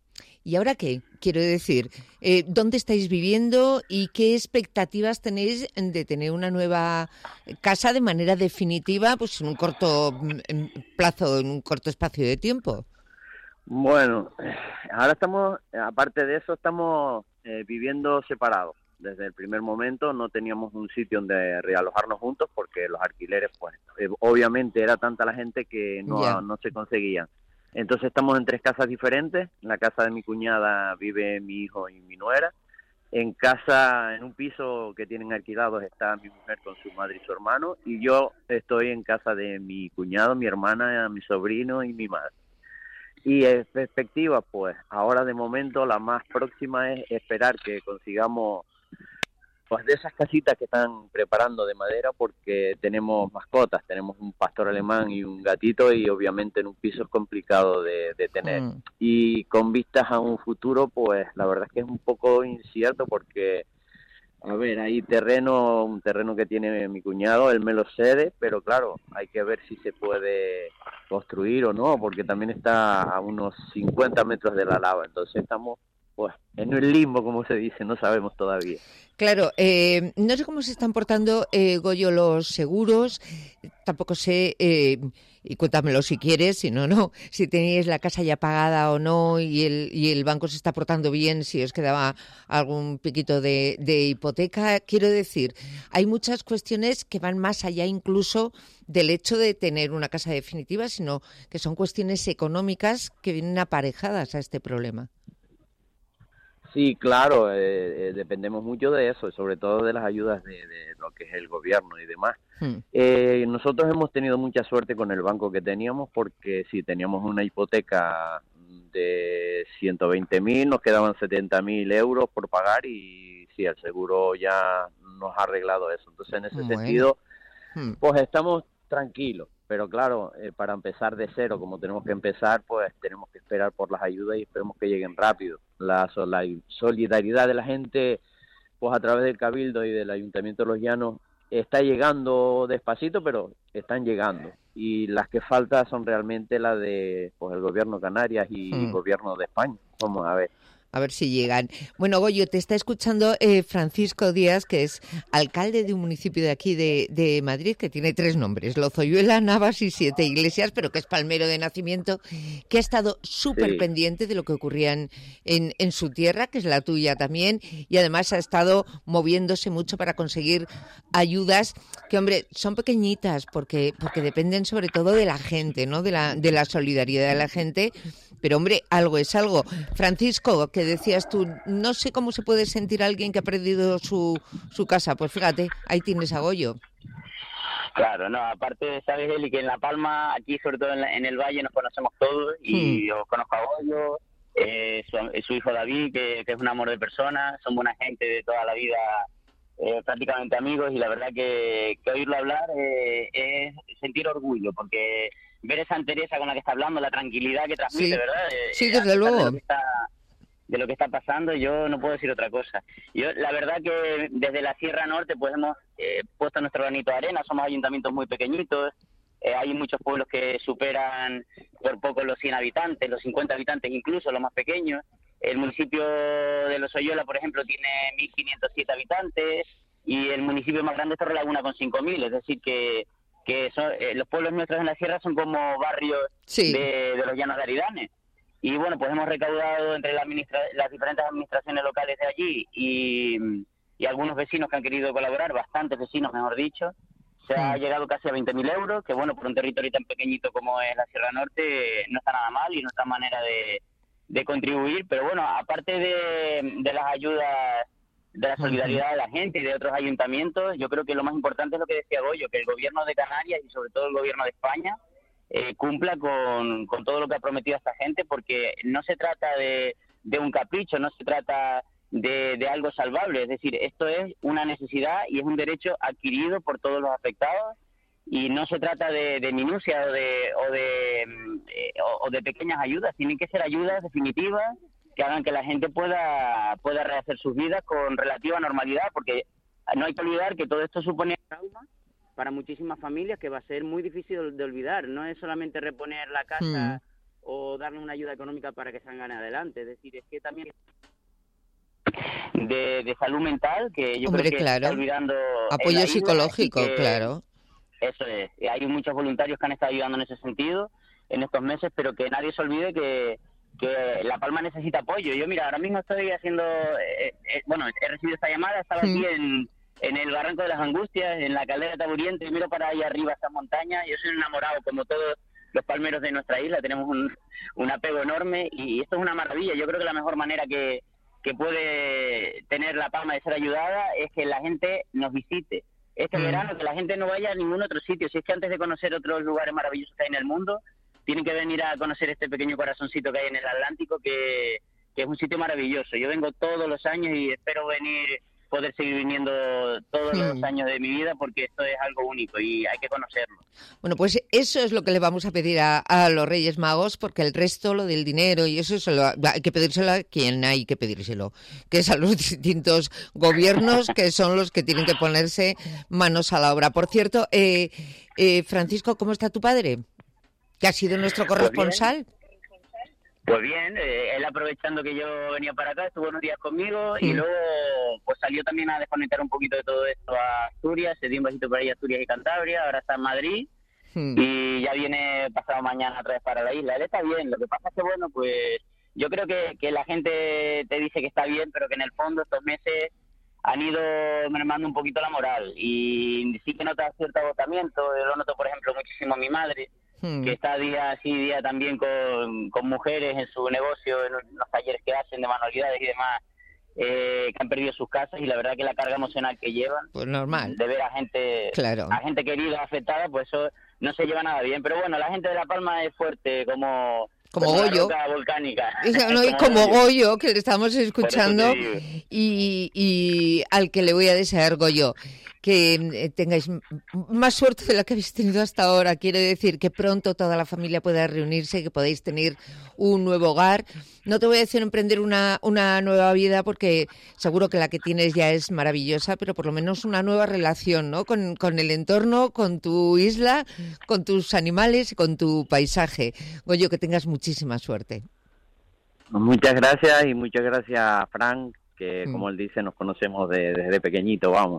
¿Y ahora qué? Quiero decir, eh, ¿dónde estáis viviendo y qué expectativas tenéis de tener una nueva casa de manera definitiva, pues en un corto en plazo, en un corto espacio de tiempo? Bueno, ahora estamos, aparte de eso, estamos eh, viviendo separados. Desde el primer momento no teníamos un sitio donde realojarnos juntos porque los alquileres, pues, eh, obviamente era tanta la gente que no, Ya. no se conseguían. Entonces estamos en tres casas diferentes. En la casa de mi cuñada vive mi hijo y mi nuera. En casa, en un piso que tienen alquilados, está mi mujer con su madre y su hermano. Y yo estoy en casa de mi cuñado, mi hermana, mi sobrino y mi madre. Y en perspectiva, pues ahora de momento la más próxima es esperar que consigamos pues de esas casitas que están preparando de madera, porque tenemos mascotas, tenemos un pastor alemán y un gatito, y obviamente en un piso es complicado de, de tener. Mm. Y con vistas a un futuro, pues la verdad es que es un poco incierto porque, a ver, hay terreno, un terreno que tiene mi cuñado, él me lo cede, pero claro, hay que ver si se puede construir o no, porque también está a unos cincuenta metros de la lava, entonces estamos pues en un limbo, como se dice, no sabemos todavía. Claro, eh, no sé cómo se están portando, eh, Goyo, los seguros, tampoco sé, eh, y cuéntamelo si quieres, si no, no, si teníais la casa ya pagada o no, y el, y el banco se está portando bien, si os quedaba algún piquito de, de hipoteca. Quiero decir, hay muchas cuestiones que van más allá incluso del hecho de tener una casa definitiva, sino que son cuestiones económicas que vienen aparejadas a este problema. Sí, claro, eh, eh, dependemos mucho de eso, sobre todo de las ayudas de, de lo que es el gobierno y demás. Hmm. Eh, nosotros hemos tenido mucha suerte con el banco que teníamos, porque si teníamos una hipoteca de ciento veinte mil, nos quedaban setenta mil euros por pagar, y sí, el seguro ya nos ha arreglado eso. Entonces, en ese Bueno. sentido, Hmm. pues estamos tranquilos. Pero claro, eh, para empezar de cero, como tenemos que empezar, pues tenemos que esperar por las ayudas y esperemos que lleguen rápido. La, sol- la solidaridad de la gente, pues a través del Cabildo y del Ayuntamiento de Los Llanos, está llegando despacito, pero están llegando. Y las que faltan son realmente las de pues el Gobierno de Canarias y el Mm. Gobierno de España. Vamos a ver. A ver si llegan. Bueno, Goyo, te está escuchando eh, Francisco Díaz, que es alcalde de un municipio de aquí de, de Madrid, que tiene tres nombres, Lozoyuela, Navas y Siete Iglesias, pero que es palmero de nacimiento, que ha estado súper Sí. pendiente de lo que ocurría en, en, en su tierra, que es la tuya también, y además ha estado moviéndose mucho para conseguir ayudas que, hombre, son pequeñitas, porque, porque dependen sobre todo de la gente, ¿no? De la, de la solidaridad de la gente. Pero, hombre, algo es algo. Francisco, que decías tú, no sé cómo se puede sentir alguien que ha perdido su, su casa. Pues fíjate, ahí tienes a Goyo. Claro, no, aparte, sabes, Eli, que en La Palma, aquí sobre todo en, la- en el Valle, nos conocemos todos, y os conozco a Goyo, eh, su, su hijo David, que, que es un amor de persona, son buena gente de toda la vida, eh, prácticamente amigos, y la verdad que, que oírlo hablar eh, es sentir orgullo, porque ver esa entereza con la que está hablando, la tranquilidad que transmite, Sí. ¿verdad? Eh, Sí, a desde pesar de luego. lo que está- de lo que está pasando, yo no puedo decir otra cosa. Yo, la verdad que desde la Sierra Norte pues hemos eh, puesto nuestro granito de arena, somos ayuntamientos muy pequeñitos, eh, hay muchos pueblos que superan por poco los cien habitantes, los cincuenta habitantes incluso, los más pequeños. El municipio de Lozoyuela, por ejemplo, tiene mil quinientos siete habitantes, y el municipio más grande es Torrelaguna con cinco mil, es decir que, que son, eh, los pueblos nuestros en la sierra son como barrios Sí. de, de los llanos de Aridane. Y bueno, pues hemos recaudado entre la administra las diferentes administraciones locales de allí y, y algunos vecinos que han querido colaborar, bastantes vecinos, mejor dicho. Se ha Mm. llegado casi a veinte mil euros, que bueno, por un territorio tan pequeñito como es la Sierra Norte, no está nada mal y nuestra manera de, de contribuir. Pero bueno, aparte de, de las ayudas, de la solidaridad de la gente y de otros ayuntamientos, yo creo que lo más importante es lo que decía Goyo, que el gobierno de Canarias y sobre todo el gobierno de España eh, cumpla con, con todo lo que ha prometido a esta gente, porque no se trata de, de un capricho, no se trata de, de algo salvable, es decir, esto es una necesidad y es un derecho adquirido por todos los afectados, y no se trata de, de minucia o de, o, de, eh, o, o de pequeñas ayudas, tienen que ser ayudas definitivas que hagan que la gente pueda, pueda rehacer sus vidas con relativa normalidad, porque no hay que olvidar que todo esto supone trauma para muchísimas familias que va a ser muy difícil de olvidar. No es solamente reponer la casa Mm. o darle una ayuda económica para que salgan adelante. Es decir, es que también de, de salud mental, que yo Hombre, creo que claro. se está olvidando Apoyo en la isla, psicológico, y que- claro. Eso es, hay muchos voluntarios que han estado ayudando en ese sentido en estos meses, pero que nadie se olvide que, que La Palma necesita apoyo. Yo, mira, ahora mismo estoy haciendo, eh, eh, bueno, he recibido esta llamada, estaba Mm. aquí en, en el Barranco de las Angustias, en la caldera Taburiente, y miro para allá arriba esta montaña. Yo soy un enamorado, como todos los palmeros de nuestra isla, tenemos un, un apego enorme, y esto es una maravilla. Yo creo que la mejor manera que, que puede tener La Palma de ser ayudada es que la gente nos visite. Este Mm. verano, que la gente no vaya a ningún otro sitio. Si es que antes de conocer otros lugares maravillosos que hay en el mundo, tienen que venir a conocer este pequeño corazoncito que hay en el Atlántico, que, que es un sitio maravilloso. Yo vengo todos los años y espero venir, poder seguir viniendo todos los Mm. años de mi vida, porque esto es algo único y hay que conocerlo. Bueno, pues eso es lo que le vamos a pedir a, a los Reyes Magos, porque el resto, lo del dinero y eso, se lo, hay que pedírselo a quien hay que pedírselo, que es a los distintos gobiernos, que son los que tienen que ponerse manos a la obra. Por cierto, eh, eh, Francisco, ¿cómo está tu padre? Que ha sido nuestro Pues bien. corresponsal. Pues bien, eh, él aprovechando que yo venía para acá, estuvo unos días conmigo y Mm. luego pues salió también a desconectar un poquito de todo esto a Asturias, se dio un besito por ahí a Asturias y Cantabria, ahora está en Madrid Mm. y ya viene pasado mañana otra vez para la isla. Él está bien, lo que pasa es que bueno, pues yo creo que, que la gente te dice que está bien, pero que en el fondo estos meses han ido mermando un poquito la moral y sí que nota cierto agotamiento. Yo lo noto, por ejemplo, muchísimo a mi madre, que está día sí día también con, con mujeres en su negocio, en los talleres que hacen de manualidades y demás, eh, que han perdido sus casas, y la verdad que la carga emocional que llevan, Pues normal. de ver a gente Claro. a gente querida afectada, pues eso no se lleva nada bien. Pero bueno, la gente de La Palma es fuerte como Como una Goyo. roca volcánica. Esa, no, y como Goyo, que le estamos escuchando, te digo. y, y al que le voy a desear, Goyo, que eh, tengáis m- más suerte de la que habéis tenido hasta ahora. Quiere decir que pronto toda la familia pueda reunirse, que podáis tener un nuevo hogar. No te voy a decir emprender una, una nueva vida, porque seguro que la que tienes ya es maravillosa, pero por lo menos una nueva relación, ¿no? Con, con el entorno, con tu isla, con tus animales y con tu paisaje. Goyo, que tengas muchísima suerte. Muchas gracias y muchas gracias, Frank, que Mm. como él dice, nos conocemos de- desde pequeñito, vamos.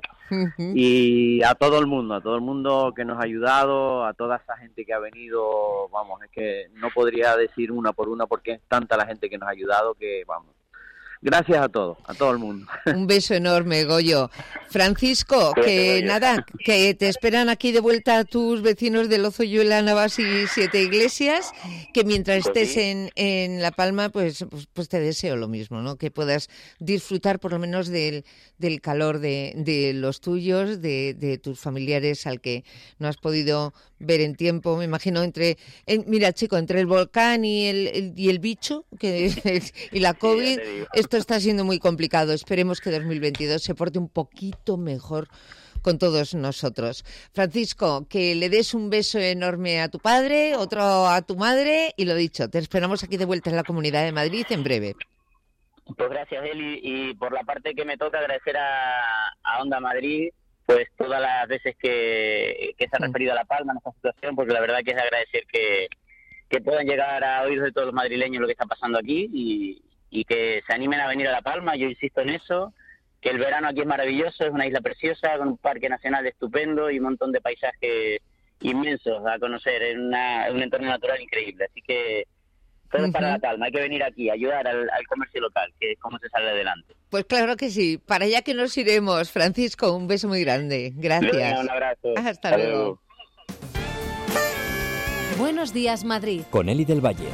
Y a todo el mundo, a todo el mundo que nos ha ayudado, a toda esa gente que ha venido, vamos, es que no podría decir una por una porque es tanta la gente que nos ha ayudado que, vamos. Gracias a todos, a todo el mundo. Un beso enorme, Goyo. Francisco, que nada, que te esperan aquí de vuelta tus vecinos de Lozoyuela, Navas y Siete Iglesias, que mientras Pues estés sí. en, en La Palma, pues, pues, pues te deseo lo mismo, ¿no? Que puedas disfrutar por lo menos del, del calor de, de los tuyos, de, de tus familiares al que no has podido ver en tiempo, me imagino, entre, en- mira, chico, entre el volcán y el, el- y el bicho que, y la COVID, te digo. esto está siendo muy complicado. Esperemos que dos mil veintidós se porte un poquito mejor con todos nosotros. Francisco, que le des un beso enorme a tu padre, otro a tu madre, y lo dicho, te esperamos aquí de vuelta en la Comunidad de Madrid en breve. Pues gracias, Eli, y por la parte que me toca agradecer a, a Onda Madrid, pues todas las veces que, que se ha referido a La Palma en esta situación, porque la verdad que es de agradecer que, que puedan llegar a oídos de todos los madrileños lo que está pasando aquí y, y que se animen a venir a La Palma. Yo insisto en eso, que el verano aquí es maravilloso, es una isla preciosa, con un parque nacional estupendo y un montón de paisajes inmensos a conocer, en una, un entorno natural increíble. Así que todo es para Ujú. La Palma, hay que venir aquí, ayudar al, al comercio local, que es como se sale adelante. Pues claro que sí, para allá que nos iremos. Francisco, un beso muy grande. Gracias. Venga, un abrazo. Hasta, Hasta luego. luego. Buenos días, Madrid. Con Eli del Valle.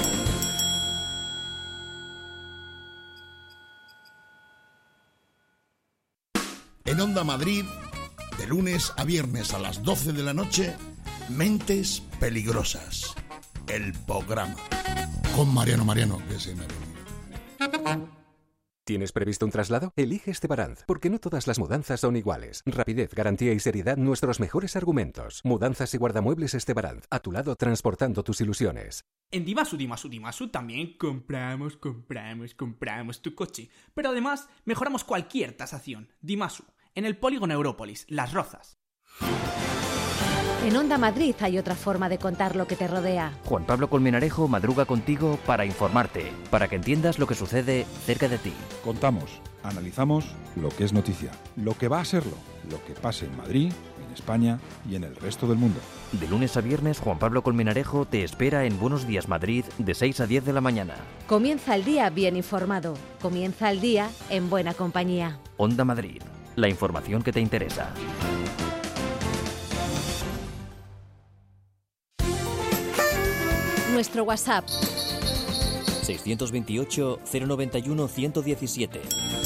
En Onda Madrid, de lunes a viernes a las doce de la noche, Mentes Peligrosas, el programa. Con Mariano Mariano, que se me olvidó. ¿Tienes previsto un traslado? Elige Estebaranz, porque no todas las mudanzas son iguales. Rapidez, garantía y seriedad, nuestros mejores argumentos. Mudanzas y guardamuebles Estebaranz, a tu lado transportando tus ilusiones. En Dimasu, Dimasu, Dimasu también compramos, compramos, compramos tu coche. Pero además mejoramos cualquier tasación. Dimasu, en el polígono Európolis, Las Rozas. En Onda Madrid hay otra forma de contar lo que te rodea. Juan Pablo Colmenarejo madruga contigo para informarte, para que entiendas lo que sucede cerca de ti. Contamos, analizamos lo que es noticia, lo que va a serlo, lo que pase en Madrid, en España y en el resto del mundo. De lunes a viernes, Juan Pablo Colmenarejo te espera en Buenos Días Madrid de seis a diez de la mañana. Comienza el día bien informado. Comienza el día en buena compañía. Onda Madrid, la información que te interesa. Nuestro WhatsApp seiscientos veintiocho, cero noventa y uno, ciento diecisiete.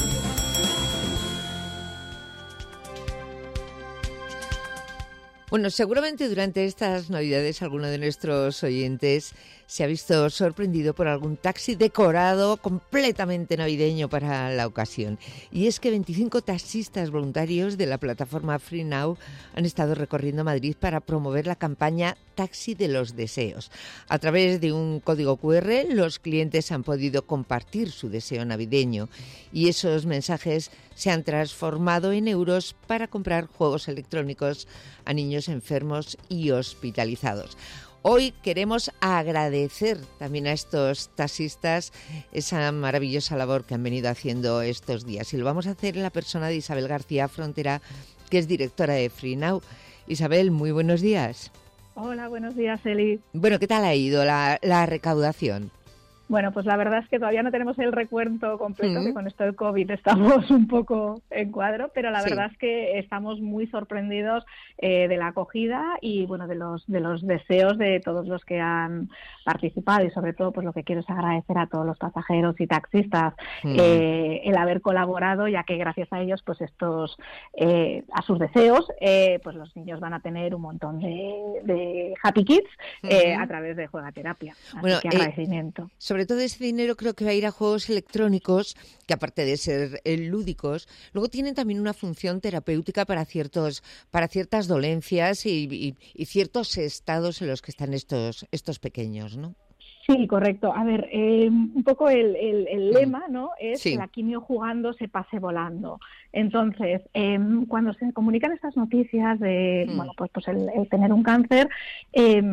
Bueno, seguramente durante estas Navidades alguno de nuestros oyentes se ha visto sorprendido por algún taxi decorado completamente navideño para la ocasión. Y es que veinticinco taxistas voluntarios de la plataforma Free Now han estado recorriendo Madrid para promover la campaña Taxi de los Deseos. A través de un código cu erre, los clientes han podido compartir su deseo navideño y esos mensajes se han transformado en euros para comprar juegos electrónicos a niños enfermos y hospitalizados. Hoy queremos agradecer también a estos taxistas esa maravillosa labor que han venido haciendo estos días. Y lo vamos a hacer en la persona de Isabel García Frontera, que es directora de Free Now. Isabel, muy buenos días. Hola, buenos días, Eli. Bueno, ¿qué tal ha ido la, la recaudación? Bueno, pues la verdad es que todavía no tenemos el recuento completo, mm. que con esto del COVID estamos un poco en cuadro, pero la sí. verdad es que estamos muy sorprendidos eh, de la acogida y bueno de los de los deseos de todos los que han participado y sobre todo pues lo que quiero es agradecer a todos los pasajeros y taxistas mm. eh, el haber colaborado, ya que gracias a ellos pues estos eh, a sus deseos eh, pues los niños van a tener un montón de, de Happy Kids eh, mm. a través de Juegaterapia. Así bueno, que agradecimiento. Eh, sobre todo ese dinero creo que va a ir a juegos electrónicos que aparte de ser eh, lúdicos, luego tienen también una función terapéutica para ciertos para ciertas dolencias y, y, y ciertos estados en los que están estos estos pequeños, ¿no? Sí, correcto. A ver, eh, un poco el, el, el lema, ¿no? Es sí. que la quimio jugando se pase volando. Entonces, eh, cuando se comunican estas noticias de, mm. bueno, pues, pues el, el tener un cáncer, eh,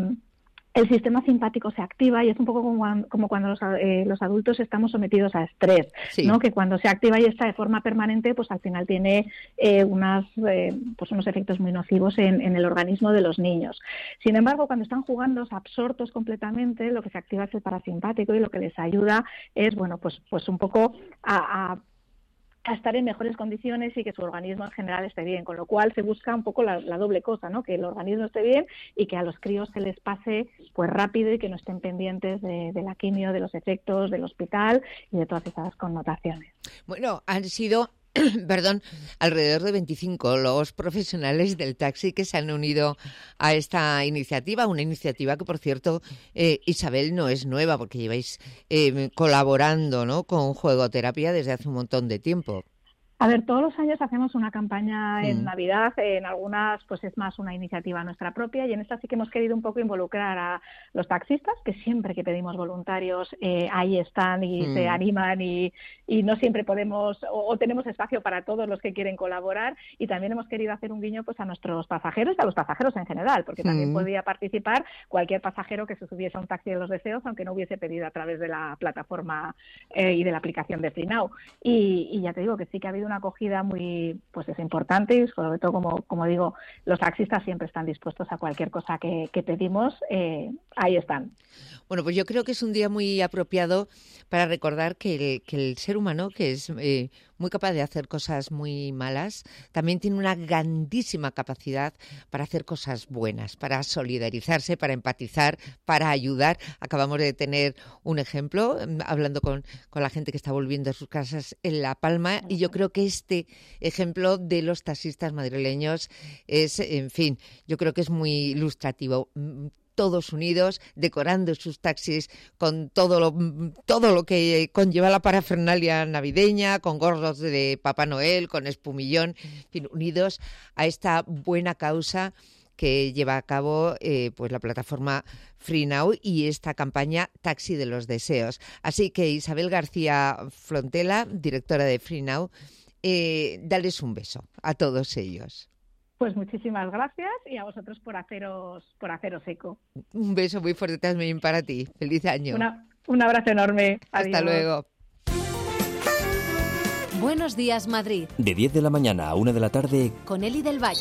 el sistema simpático se activa y es un poco como, como cuando los, eh, los adultos estamos sometidos a estrés, sí. ¿no? Que cuando se activa y está de forma permanente, pues al final tiene eh, unas, eh, pues unos efectos muy nocivos en, en el organismo de los niños. Sin embargo, cuando están jugando absortos completamente, lo que se activa es el parasimpático y lo que les ayuda es, bueno, pues, pues un poco a, a a estar en mejores condiciones y que su organismo en general esté bien, con lo cual se busca un poco la, la doble cosa, ¿no? Que el organismo esté bien y que a los críos se les pase pues rápido y que no estén pendientes de, de la quimio, de los efectos del hospital y de todas esas connotaciones. Bueno, han sido perdón, alrededor de veinticinco los profesionales del taxi que se han unido a esta iniciativa, una iniciativa que, por cierto, eh, Isabel, no es nueva porque lleváis eh, colaborando, ¿no?, con Juegoterapia desde hace un montón de tiempo. A ver, todos los años hacemos una campaña en mm. Navidad, en algunas pues es más una iniciativa nuestra propia y en esta sí que hemos querido un poco involucrar a los taxistas, que siempre que pedimos voluntarios eh, ahí están y mm. se animan y, y no siempre podemos o, o tenemos espacio para todos los que quieren colaborar, y también hemos querido hacer un guiño pues a nuestros pasajeros y a los pasajeros en general, porque mm. también podía participar cualquier pasajero que se subiese a un taxi de los deseos aunque no hubiese pedido a través de la plataforma eh, y de la aplicación de Free Now. Y, y ya te digo que sí que ha habido una acogida muy, pues es importante y sobre todo, como, como digo, los taxistas siempre están dispuestos a cualquier cosa que, que pedimos, eh, ahí están. Bueno, pues yo creo que es un día muy apropiado para recordar que el, que el ser humano, que es eh, muy capaz de hacer cosas muy malas, también tiene una grandísima capacidad para hacer cosas buenas, para solidarizarse, para empatizar, para ayudar. Acabamos de tener un ejemplo, hablando con, con la gente que está volviendo a sus casas en La Palma, y yo creo que este ejemplo de los taxistas madrileños es, en fin, yo creo que es muy ilustrativo. Todos unidos, decorando sus taxis con todo lo, todo lo que conlleva la parafernalia navideña, con gorros de Papá Noel, con espumillón, en fin, unidos a esta buena causa que lleva a cabo eh, pues la plataforma Free Now y esta campaña Taxi de los Deseos. Así que Isabel García Frontela, directora de Free Now, eh, dales un beso a todos ellos. Pues muchísimas gracias y a vosotros por haceros por haceros eco. Un beso muy fuerte también para ti. Feliz año. Una, un abrazo enorme. Adiós. Hasta luego. Buenos días, Madrid. De diez de la mañana a una de la tarde. Con Eli del Valle.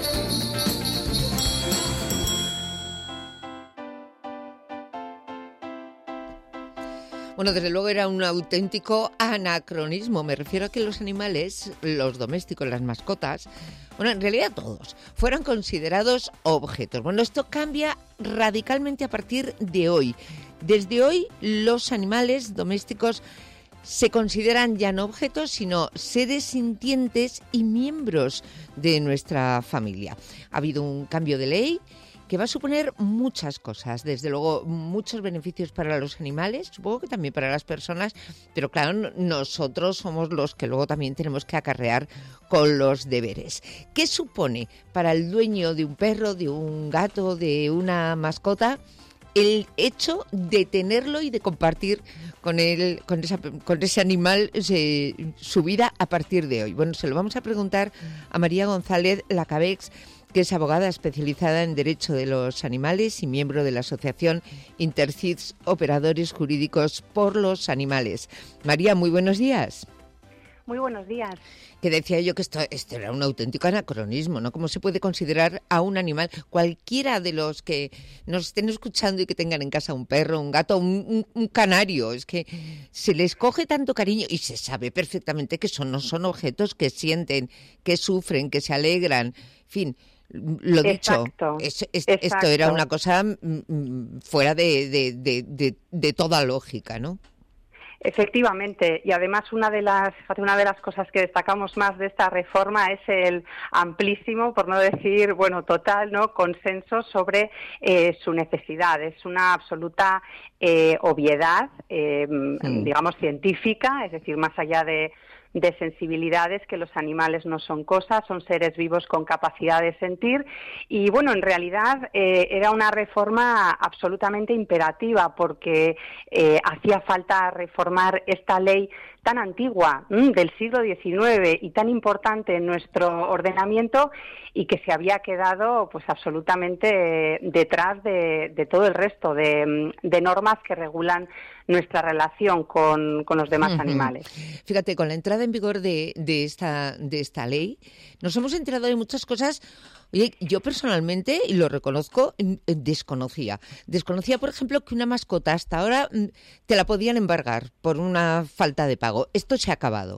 Bueno, desde luego era un auténtico anacronismo. Me refiero a que los animales, los domésticos, las mascotas, bueno, en realidad todos, fueran considerados objetos. Bueno, esto cambia radicalmente a partir de hoy. Desde hoy, los animales domésticos se consideran ya no objetos, sino seres sintientes y miembros de nuestra familia. Ha habido un cambio de ley que va a suponer muchas cosas, desde luego muchos beneficios para los animales, supongo que también para las personas, pero claro, nosotros somos los que luego también tenemos que acarrear con los deberes. ¿Qué supone para el dueño de un perro, de un gato, de una mascota, el hecho de tenerlo y de compartir con él, con, esa, con ese animal se, su vida a partir de hoy? Bueno, se lo vamos a preguntar a María González Lacabex, que es abogada especializada en Derecho de los Animales y miembro de la Asociación Intercits Operadores Jurídicos por los Animales. María, muy buenos días. Muy buenos días. Que decía yo que esto, esto era un auténtico anacronismo, ¿no? ¿Cómo se puede considerar a un animal, cualquiera de los que nos estén escuchando y que tengan en casa un perro, un gato, un, un, un canario? Es que se les coge tanto cariño y se sabe perfectamente que son, no son objetos que sienten, que sufren, que se alegran, en fin. Lo dicho, es, es, esto era una cosa mm, fuera de, de, de, de, de toda lógica, ¿no? Efectivamente, y además una de las una de las cosas que destacamos más de esta reforma es el amplísimo, por no decir, bueno, total, ¿no?, consenso sobre eh, su necesidad. Es una absoluta eh, obviedad, eh, mm. digamos, científica, es decir, más allá de de sensibilidades, que los animales no son cosas, son seres vivos con capacidad de sentir. Y bueno, en realidad eh, era una reforma absolutamente imperativa, porque eh, hacía falta reformar esta ley tan antigua, mmm, del siglo diecinueve, y tan importante en nuestro ordenamiento, y que se había quedado pues absolutamente detrás de, de todo el resto de, de normas que regulan nuestra relación con, con los demás uh-huh. animales. Fíjate, con la entrada en vigor de, de, esta, de esta ley, nos hemos enterado de muchas cosas. Oye, yo personalmente, y lo reconozco, desconocía. Desconocía, por ejemplo, que una mascota hasta ahora te la podían embargar por una falta de pago. Esto se ha acabado.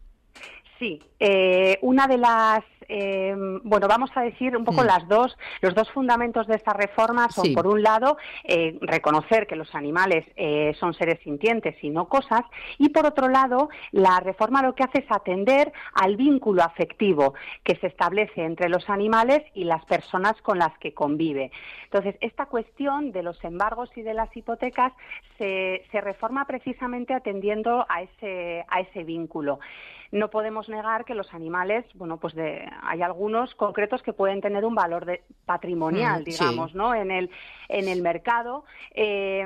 Sí, eh, una de las, eh, bueno, vamos a decir un poco mm. las dos, los dos fundamentos de esta reforma son, sí. por un lado, eh, reconocer que los animales eh, son seres sintientes y no cosas, y por otro lado, la reforma lo que hace es atender al vínculo afectivo que se establece entre los animales y las personas con las que convive. Entonces, esta cuestión de los embargos y de las hipotecas se, se reforma precisamente atendiendo a ese, a ese vínculo. No podemos negar que los animales, bueno, pues de, hay algunos concretos que pueden tener un valor de, patrimonial, mm, digamos, sí. ¿no?, en el en el mercado, eh,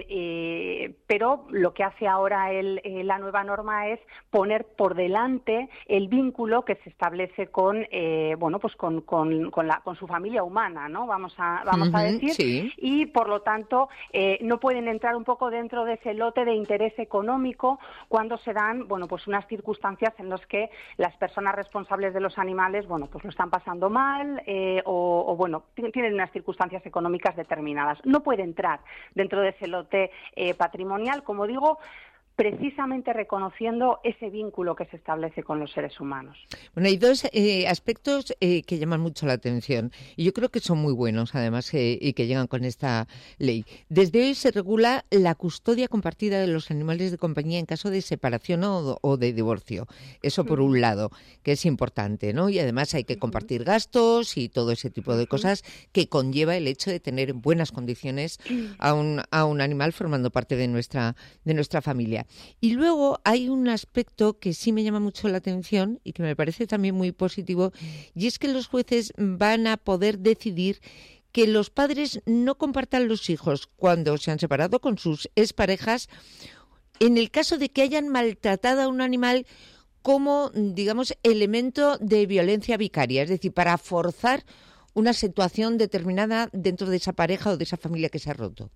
eh, pero lo que hace ahora el, eh, la nueva norma es poner por delante el vínculo que se establece con, eh, bueno, pues con con, con, la, con su familia humana, ¿no? Vamos a vamos uh-huh, a decir, sí. y por lo tanto eh, no pueden entrar un poco dentro de ese lote de interés económico cuando se dan, bueno, pues unas circunstancias en las que las personas responsables de los animales, bueno, pues lo están pasando mal eh, o, o, bueno, tienen unas circunstancias económicas determinadas. No puede entrar dentro de ese lote eh, patrimonial, como digo, precisamente reconociendo ese vínculo que se establece con los seres humanos. Bueno, hay dos eh, aspectos eh, que llaman mucho la atención, y yo creo que son muy buenos, además, eh, y que llegan con esta ley. Desde hoy se regula la custodia compartida de los animales de compañía en caso de separación o, o de divorcio. Eso por un lado, que es importante, ¿no? Y además hay que compartir gastos y todo ese tipo de cosas que conlleva el hecho de tener en buenas condiciones a un, a un animal formando parte de nuestra, de nuestra familia. Y luego hay un aspecto que sí me llama mucho la atención y que me parece también muy positivo, y es que los jueces van a poder decidir que los padres no compartan los hijos cuando se han separado con sus exparejas en el caso de que hayan maltratado a un animal como, digamos, elemento de violencia vicaria, es decir, para forzar una situación determinada dentro de esa pareja o de esa familia que se ha roto.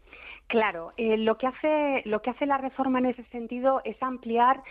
Claro, eh, lo que hace lo que hace la reforma en ese sentido es ampliar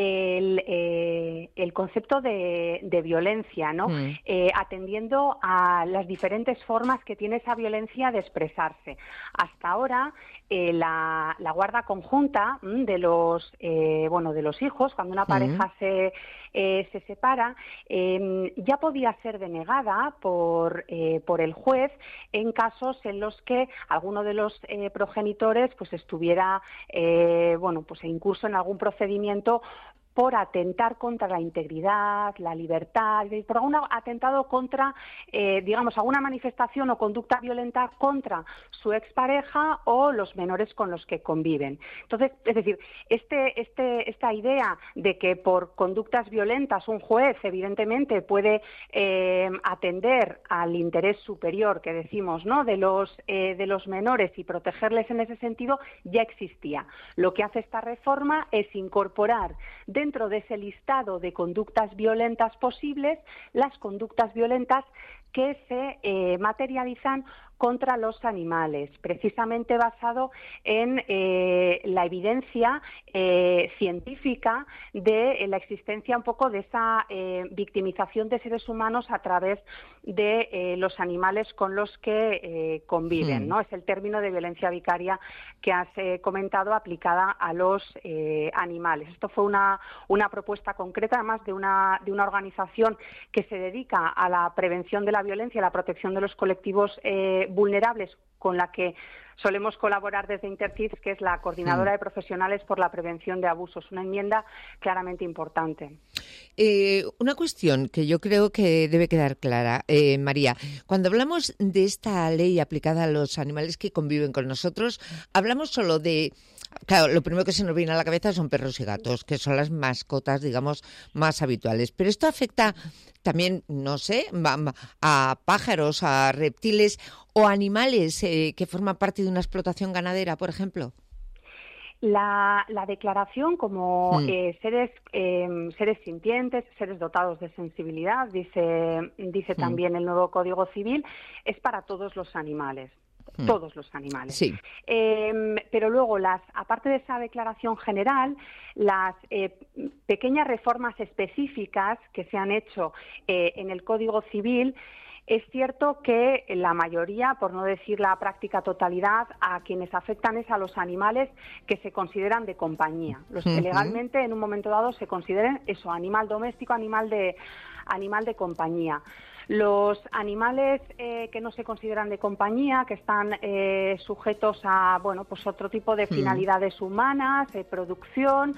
el, eh, el concepto de, de violencia, ¿no? Mm. Eh, atendiendo a las diferentes formas que tiene esa violencia de expresarse. Hasta ahora, eh, la, la guarda conjunta mm, de los eh, bueno de los hijos, cuando una pareja mm. se eh, se separa, eh, ya podía ser denegada por eh, por el juez en casos en los que alguno de los eh, progenitores pues estuviera eh, bueno pues incurso en algún procedimiento por atentar contra la integridad, la libertad, por algún atentado contra, eh, digamos, alguna manifestación o conducta violenta contra su expareja o los menores con los que conviven. Entonces, es decir, este, este, esta idea de que por conductas violentas un juez, evidentemente, puede eh, atender al interés superior, que decimos, ¿no?, de los, eh, de los menores y protegerles en ese sentido, ya existía. Lo que hace esta reforma es incorporar de dentro de ese listado de conductas violentas posibles, las conductas violentas que se eh, materializan contra los animales, precisamente basado en eh, la evidencia eh, científica de eh, la existencia un poco de esa eh, victimización de seres humanos a través de eh, los animales con los que eh, conviven, sí. ¿no? Es el término de violencia vicaria que has eh, comentado aplicada a los eh, animales. Esto fue una, una propuesta concreta, además de una, de una organización que se dedica a la prevención de la violencia y la protección de los colectivos eh, vulnerables, con la que solemos colaborar desde Intercid, que es la Coordinadora mm. de Profesionales por la Prevención de Abusos. Una enmienda claramente importante. Eh, una cuestión que yo creo que debe quedar clara, eh, María. Cuando hablamos de esta ley aplicada a los animales que conviven con nosotros, hablamos solo de... Claro, lo primero que se nos viene a la cabeza son perros y gatos, que son las mascotas, digamos, más habituales. Pero esto afecta también, no sé, a pájaros, a reptiles o animales eh, que forman parte de una explotación ganadera, por ejemplo. La, la declaración como mm. eh, seres eh, seres sintientes, seres dotados de sensibilidad, dice, dice mm. también el nuevo Código Civil, es para todos los animales. Todos los animales. Sí. Eh, pero luego, las, aparte de esa declaración general, las eh, pequeñas reformas específicas que se han hecho eh, en el Código Civil, es cierto que la mayoría, por no decir la práctica totalidad, a quienes afectan es a los animales que se consideran de compañía, los que uh-huh. legalmente en un momento dado se consideren eso, animal doméstico, animal de, animal de compañía. Los animales eh, que no se consideran de compañía, que están eh, sujetos a bueno, pues otro tipo de finalidades mm. humanas, de producción,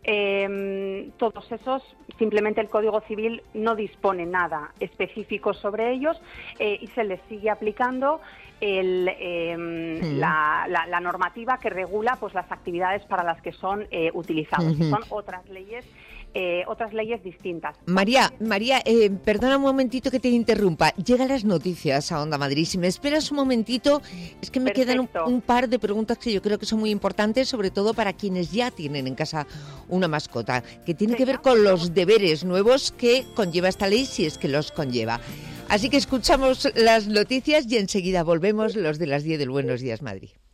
eh, todos esos, simplemente el Código Civil no dispone nada específico sobre ellos eh, y se les sigue aplicando el, eh, sí. la, la, la normativa que regula pues las actividades para las que son eh, utilizados, uh-huh. que son otras leyes. Eh, otras leyes distintas. María, María, eh, perdona un momentito que te interrumpa. Llegan las noticias a Onda Madrid. Si me esperas un momentito, es que me Perfecto. quedan un, un par de preguntas que yo creo que son muy importantes, sobre todo para quienes ya tienen en casa una mascota, que tiene que ver con los deberes nuevos que conlleva esta ley, si es que los conlleva. Así que escuchamos las noticias y enseguida volvemos, los de las diez del Buenos Días Madrid.